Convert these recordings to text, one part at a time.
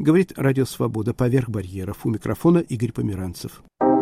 Говорит Радио Свобода поверх барьеров. У микрофона Игорь Померанцев.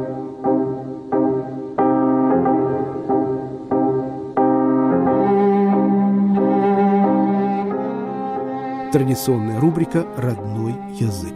Традиционная рубрика «Родной язык».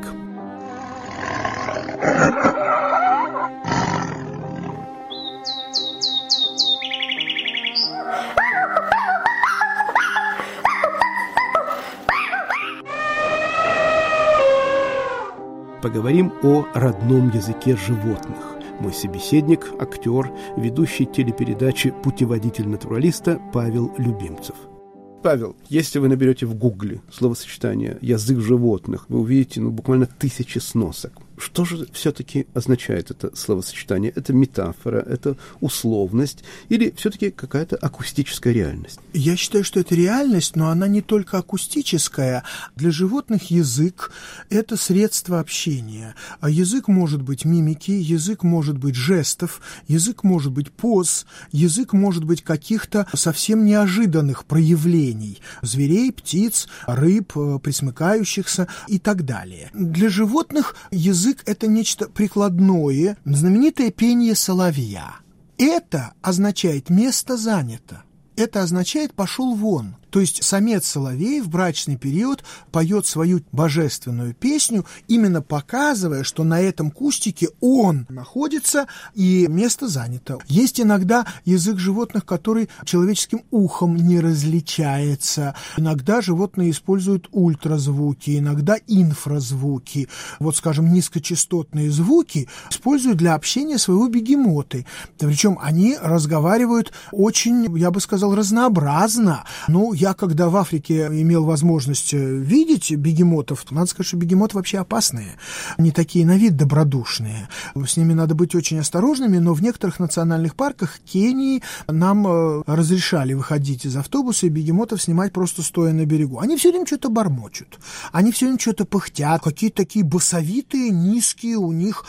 Поговорим о родном языке животных. Мой собеседник – актер, ведущий телепередачи «Путеводитель натуралиста» Павел Любимцев. Павел, если вы наберете в Гугле словосочетание «язык животных», вы увидите буквально тысячи сносок. Что же все-таки означает это словосочетание? Это метафора, это условность или все-таки какая-то акустическая реальность? Я считаю, что это реальность, но она не только акустическая. Для животных язык – это средство общения. А язык может быть мимики, язык может быть жестов, язык может быть поз, язык может быть каких-то совсем неожиданных проявлений зверей, птиц, рыб, пресмыкающихся и так далее. Для животных язык – это нечто прикладное, знаменитое пение соловья. Это означает «место занято». Это означает «пошел вон». То есть самец соловей в брачный период поет свою божественную песню, именно показывая, что на этом кустике он находится и место занято. Есть иногда язык животных, который человеческим ухом не различается. Иногда животные используют ультразвуки, иногда инфразвуки. Вот, скажем, низкочастотные звуки используют для общения своего бегемоты. Причем они разговаривают очень, я бы сказал, разнообразно. Я, когда в Африке имел возможность видеть бегемотов, надо сказать, что бегемоты вообще опасные, не такие на вид добродушные. С ними надо быть очень осторожными, но в некоторых национальных парках Кении нам разрешали выходить из автобуса и бегемотов снимать просто стоя на берегу. Они все время что-то бормочут, они все время что-то пыхтят, какие-то такие басовитые, низкие у них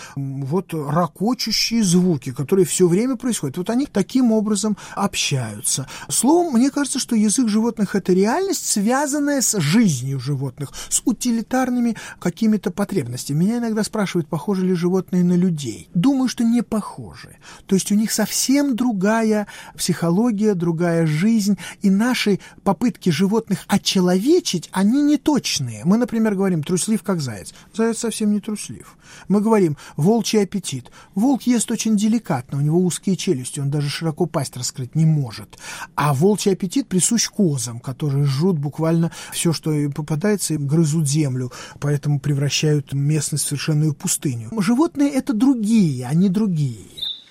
ракочущие звуки, которые все время происходят. Вот они таким образом общаются. Словом, мне кажется, что язык животных – это реальность, связанная с жизнью животных, с утилитарными какими-то потребностями. Меня иногда спрашивают, похожи ли животные на людей. Думаю, что не похожи. То есть у них совсем другая психология, другая жизнь, и наши попытки животных очеловечить, они неточные. Мы, например, говорим «труслив, как заяц». Заяц совсем не труслив. Мы говорим «волчий аппетит». Волк ест очень деликатно, у него узкие челюсти, он даже широко пасть раскрыть не может. А волчий аппетит присущ козам, которые жрут буквально все, что им попадается, и грызут землю, поэтому превращают местность в совершенную пустыню. Животные – это другие, они другие.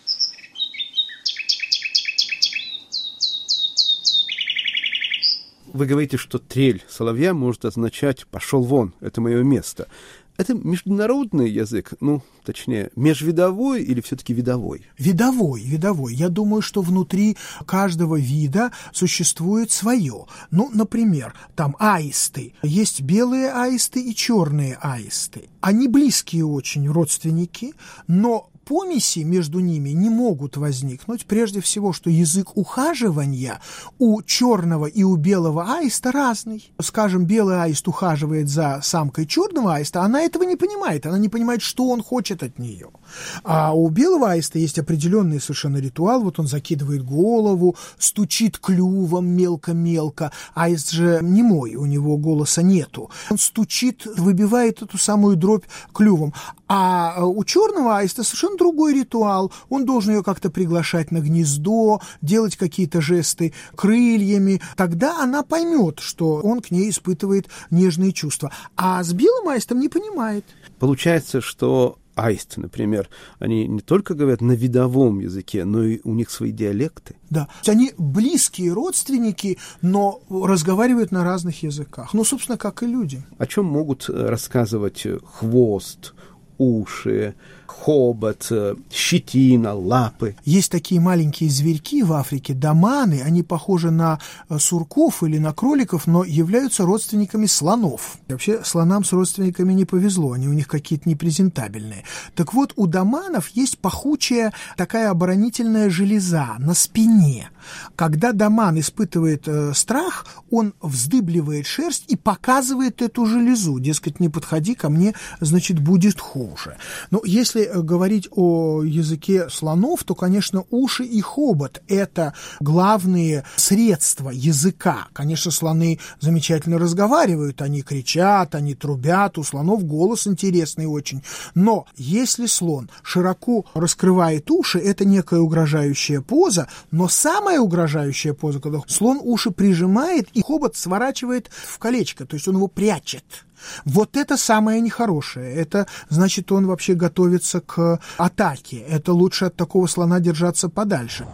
Вы говорите, что трель соловья может означать «пошел вон, это мое место». Это международный язык, точнее, межвидовой или все-таки видовой? Видовой. Я думаю, что внутри каждого вида существует свое. Например, там аисты. Есть белые аисты и черные аисты. Они близкие очень родственники, но помеси между ними не могут возникнуть. Прежде всего, что язык ухаживания у черного и у белого аиста разный. Скажем, белый аист ухаживает за самкой черного аиста, она этого не понимает. Она не понимает, что он хочет от нее. А у белого аиста есть определенный совершенно ритуал. Вот он закидывает голову, стучит клювом мелко-мелко. Аист же немой, у него голоса нету. Он стучит, выбивает эту самую дробь клювом. А у черного аиста совершенно другой ритуал. Он должен ее как-то приглашать на гнездо, делать какие-то жесты крыльями. Тогда она поймет, что он к ней испытывает нежные чувства. А с белым аистом не понимает. Получается, что аисты, например, они не только говорят на видовом языке, но и у них свои диалекты. Да, они близкие родственники, но разговаривают на разных языках. Собственно, как и люди. О чем могут рассказывать хвост, уши, хобот, щетина, лапы. Есть такие маленькие зверьки в Африке, доманы, они похожи на сурков или на кроликов, но являются родственниками слонов. И вообще слонам с родственниками не повезло, они у них какие-то непрезентабельные. Так вот, у доманов есть пахучая такая оборонительная железа на спине. Когда доман испытывает страх, он вздыбливает шерсть и показывает эту железу. Дескать, не подходи ко мне, значит, будет хуже. Но если говорить о языке слонов, то, конечно, уши и хобот – это главные средства языка. Конечно, слоны замечательно разговаривают, они кричат, они трубят, у слонов голос интересный очень. Но если слон широко раскрывает уши, это некая угрожающая поза, но самая угрожающая поза, когда слон уши прижимает и хобот сворачивает в колечко, то есть он его прячет. Вот это самое нехорошее. Это значит, он вообще готовится к атаке. Это лучше от такого слона держаться подальше.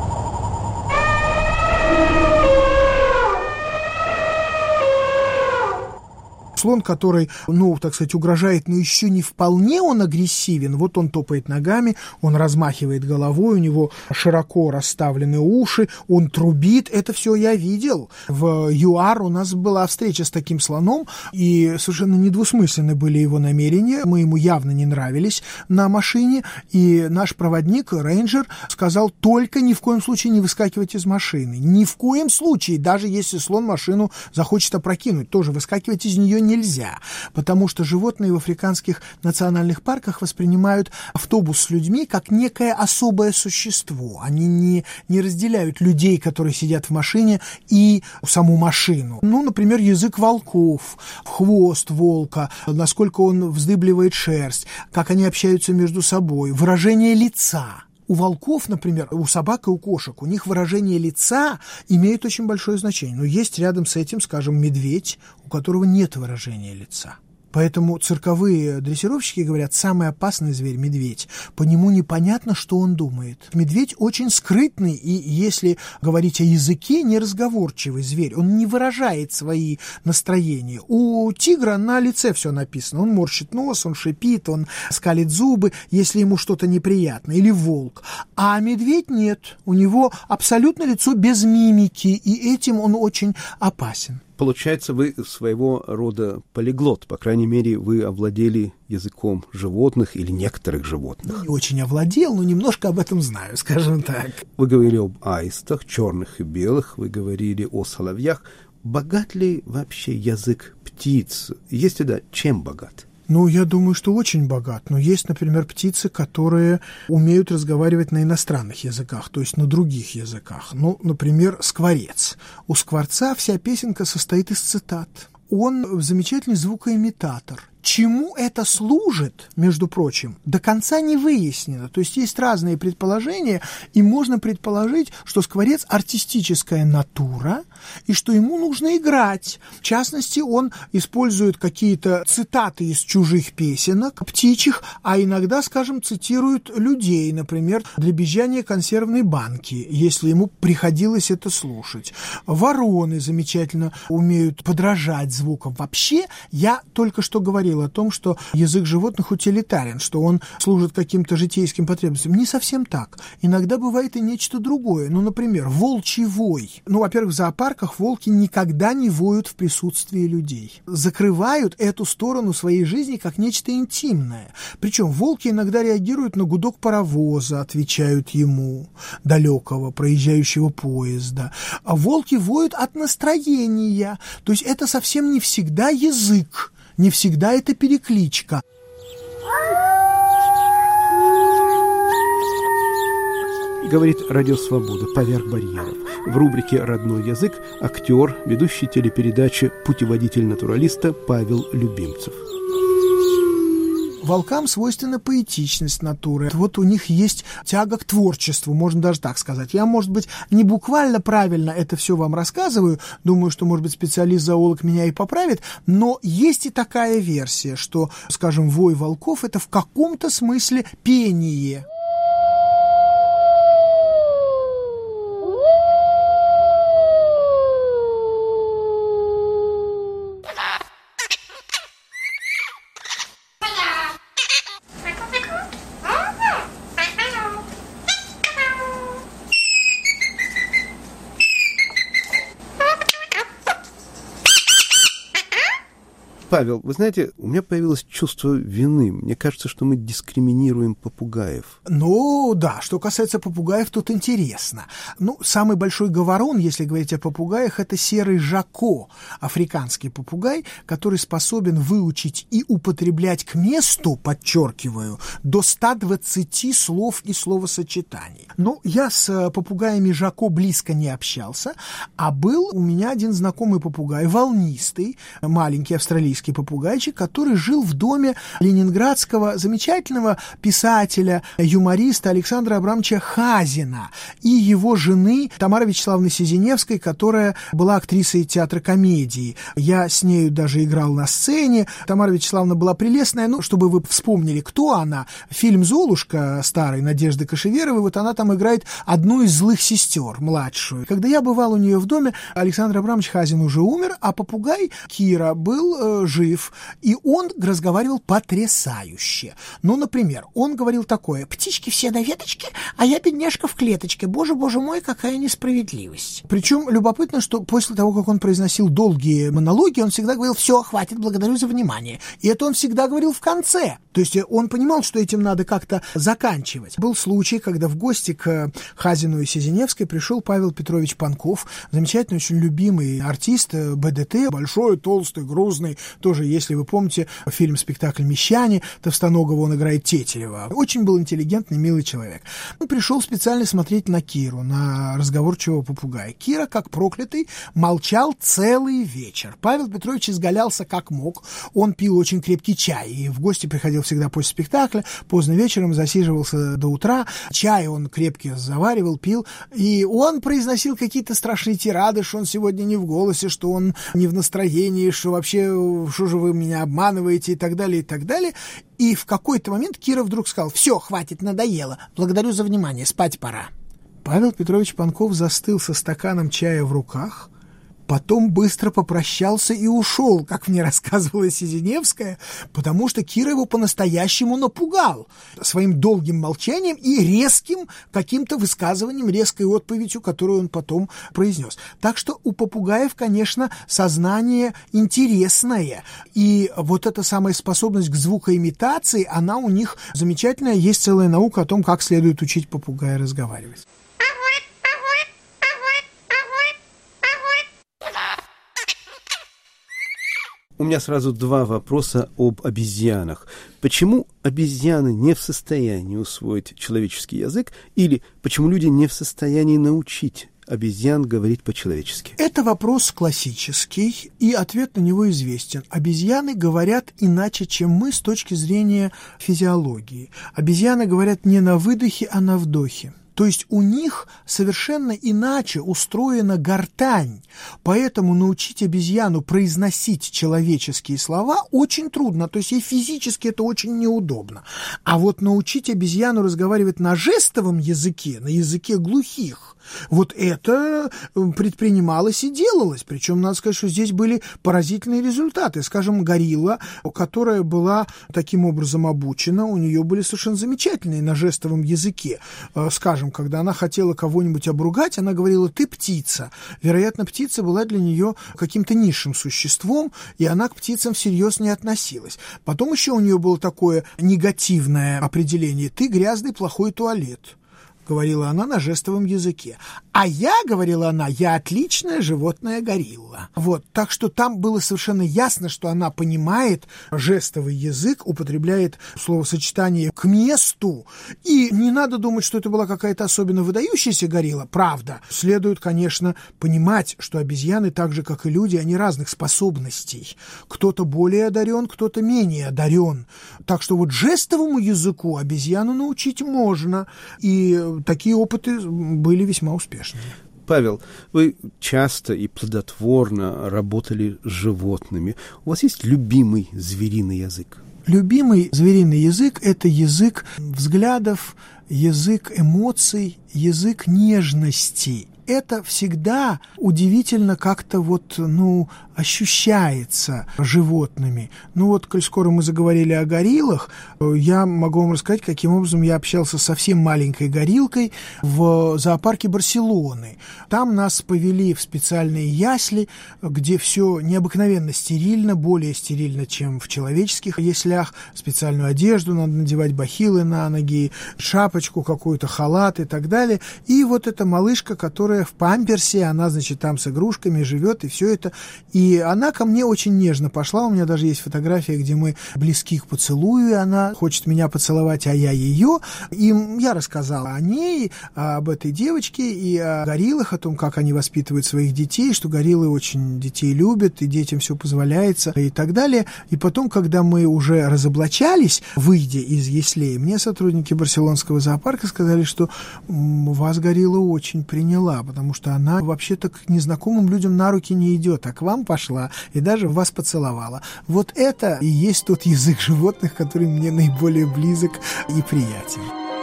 Слон, который, так сказать, угрожает, но еще не вполне он агрессивен. Вот он топает ногами, он размахивает головой, у него широко расставлены уши, он трубит. Это все я видел. В ЮАР у нас была встреча с таким слоном, и совершенно недвусмысленны были его намерения. Мы ему явно не нравились на машине, и наш проводник, рейнджер, сказал: только ни в коем случае не выскакивать из машины. Ни в коем случае, даже если слон машину захочет опрокинуть, тоже выскакивать из нее нельзя, потому что животные в африканских национальных парках воспринимают автобус с людьми как некое особое существо. Они не разделяют людей, которые сидят в машине, и саму машину. Например, язык волков, хвост волка, насколько он вздыбливает шерсть, как они общаются между собой, выражение лица. У волков, например, у собак и у кошек, у них выражение лица имеет очень большое значение. Но есть рядом с этим, скажем, медведь, у которого нет выражения лица. Поэтому цирковые дрессировщики говорят, самый опасный зверь – медведь. По нему непонятно, что он думает. Медведь очень скрытный, и если говорить о языке, неразговорчивый зверь. Он не выражает свои настроения. У тигра на лице все написано. Он морщит нос, он шипит, он скалит зубы, если ему что-то неприятно. Или волк. А медведь нет. У него абсолютно лицо без мимики, и этим он очень опасен. Получается, вы своего рода полиглот. По крайней мере, вы овладели языком животных или некоторых животных. Не очень овладел, но немножко об этом знаю, скажем так. Вы говорили об аистах, черных и белых, вы говорили о соловьях. Богат ли вообще язык птиц? Если да, чем богат? Я думаю, что очень богат. Но есть, например, птицы, которые умеют разговаривать на иностранных языках, то есть на других языках. Например, скворец. У скворца вся песенка состоит из цитат. Он замечательный звукоимитатор. Чему это служит, между прочим, до конца не выяснено. То есть есть разные предположения, и можно предположить, что скворец артистическая натура, и что ему нужно играть. В частности, он использует какие-то цитаты из чужих песенок, птичьих, а иногда, скажем, цитирует людей, например, дребезжание консервной банки, если ему приходилось это слушать. Вороны замечательно умеют подражать звукам. Вообще, я только что говорил о том, что язык животных утилитарен, что он служит каким-то житейским потребностям. Не совсем так. Иногда бывает и нечто другое. Например, волчий вой. Во-первых, в зоопарках волки никогда не воют в присутствии людей. Закрывают эту сторону своей жизни как нечто интимное. Причем волки иногда реагируют на гудок паровоза, отвечают ему, далекого проезжающего поезда. А волки воют от настроения. То есть это совсем не всегда язык. Не всегда это перекличка. Говорит Радио Свобода «Поверх барьеров». В рубрике «Родной язык» актер, ведущий телепередачи «Путеводитель натуралиста» Павел Любимцев. Волкам свойственна поэтичность натуры. Вот у них есть тяга к творчеству, можно даже так сказать. Я, может быть, не буквально правильно это все вам рассказываю, думаю, что, может быть, специалист-зоолог меня и поправит, но есть и такая версия, что, скажем, вой волков – это в каком-то смысле пение. Павел, вы знаете, у меня появилось чувство вины. Мне кажется, что мы дискриминируем попугаев. Ну, да, что касается попугаев, тут интересно. Самый большой говорон, если говорить о попугаях, это серый жако, африканский попугай, который способен выучить и употреблять к месту, подчеркиваю, до 120 слов и словосочетаний. Я с попугаями жако близко не общался, а был у меня один знакомый попугай, волнистый, маленький австралийский попугайчик, который жил в доме ленинградского замечательного писателя, юмориста Александра Абрамовича Хазина и его жены Тамары Вячеславовны Сизиневской, которая была актрисой театра комедии. Я с нею даже играл на сцене. Тамара Вячеславовна была прелестная, чтобы вы вспомнили, кто она. Фильм «Золушка» старый Надежды Кошеверовой, вот она там играет одну из злых сестер, младшую. Когда я бывал у нее в доме, Александр Абрамович Хазин уже умер, а попугай Кира был жив, и он разговаривал потрясающе. Например, он говорил такое: «Птички все на веточке, а я, бедняжка, в клеточке. Боже, боже мой, какая несправедливость». Причем любопытно, что после того, как он произносил долгие монологи, он всегда говорил: «Все, хватит, благодарю за внимание». И это он всегда говорил в конце. То есть он понимал, что этим надо как-то заканчивать. Был случай, когда в гости к Хазину и Сизиневской пришел Павел Петрович Панков, замечательный, очень любимый артист БДТ, большой, толстый, грузный, тоже, если вы помните фильм-спектакль «Мещане», Товстоногого он играет Тетерева. Очень был интеллигентный, милый человек. Он пришел специально смотреть на Киру, на разговорчивого попугая. Кира, как проклятый, молчал целый вечер. Павел Петрович изгалялся как мог. Он пил очень крепкий чай и в гости приходил всегда после спектакля, поздно вечером засиживался до утра. Чай он крепкий заваривал, пил, и он произносил какие-то страшные тирады, что он сегодня не в голосе, что он не в настроении, что вообще, что же вы меня обманываете и так далее, и так далее. И в какой-то момент Кира вдруг сказал: «Все, хватит, надоело, благодарю за внимание, спать пора». Павел Петрович Панков застыл со стаканом чая в руках, потом быстро попрощался и ушел, как мне рассказывала Сизиневская, потому что Кира его по-настоящему напугал своим долгим молчанием и резким каким-то высказыванием, резкой отповедью, которую он потом произнес. Так что у попугаев, конечно, сознание интересное. И вот эта самая способность к звукоимитации, она у них замечательная. Есть целая наука о том, как следует учить попугая разговаривать. У меня сразу два вопроса об обезьянах. Почему обезьяны не в состоянии усвоить человеческий язык, или почему люди не в состоянии научить обезьян говорить по-человечески? Это вопрос классический, и ответ на него известен. Обезьяны говорят иначе, чем мы с точки зрения физиологии. Обезьяны говорят не на выдохе, а на вдохе. То есть у них совершенно иначе устроена гортань, поэтому научить обезьяну произносить человеческие слова очень трудно, то есть ей физически это очень неудобно. А вот научить обезьяну разговаривать на жестовом языке, на языке глухих, вот это предпринималось и делалось. Причем, надо сказать, что здесь были поразительные результаты. Скажем, горилла, которая была таким образом обучена, у нее были совершенно замечательные на жестовом языке. Скажем, когда она хотела кого-нибудь обругать, она говорила: «Ты птица». Вероятно, птица была для нее каким-то низшим существом, и она к птицам всерьез не относилась. Потом еще у нее было такое негативное определение: «Ты грязный, плохой туалет», говорила она на жестовом языке. А я, говорила она, я отличная животная горилла. Вот, так что там было совершенно ясно, что она понимает жестовый язык, употребляет словосочетание к месту. И не надо думать, что это была какая-то особенно выдающаяся горилла. Правда. Следует, конечно, понимать, что обезьяны, так же, как и люди, они разных способностей. Кто-то более одарен, кто-то менее одарен. Так что вот жестовому языку обезьяну научить можно. И такие опыты были весьма успешными. Павел, вы часто и плодотворно работали с животными. У вас есть любимый звериный язык? Любимый звериный язык – это язык взглядов, язык эмоций, язык нежности. это всегда удивительно как-то ощущается животными. Коль скоро мы заговорили о гориллах, я могу вам рассказать, каким образом я общался с совсем маленькой гориллкой в зоопарке Барселоны. Там нас повели в специальные ясли, где все необыкновенно стерильно, более стерильно, чем в человеческих яслях. Специальную одежду надо надевать, бахилы на ноги, шапочку какую-то, халат и так далее. И вот эта малышка, которая в памперсе, она, там с игрушками живет, и все это. И она ко мне очень нежно пошла. У меня даже есть фотография, где мы близки к поцелую, и она хочет меня поцеловать, а я ее. И я рассказал о ней, об этой девочке и о гориллах, о том, как они воспитывают своих детей, что гориллы очень детей любят, и детям все позволяется, и так далее. И потом, когда мы уже разоблачались, выйдя из яслей, мне сотрудники барселонского зоопарка сказали, что вас горилла очень приняла, потому что она вообще-то к незнакомым людям на руки не идет, а к вам пошла и даже вас поцеловала. Вот это и есть тот язык животных, который мне наиболее близок и приятен.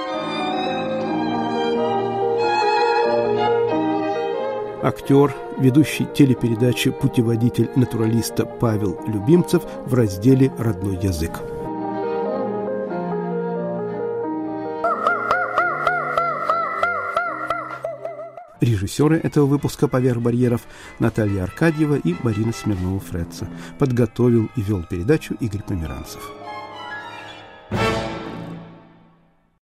Актер, ведущий телепередачи «Путеводитель натуралиста» Павел Любимцев в разделе «Родной язык». Режиссеры этого выпуска «Поверх барьеров» Наталья Аркадьева и Марина Смирнова-Фретца. Подготовил и вел передачу Игорь Померанцев.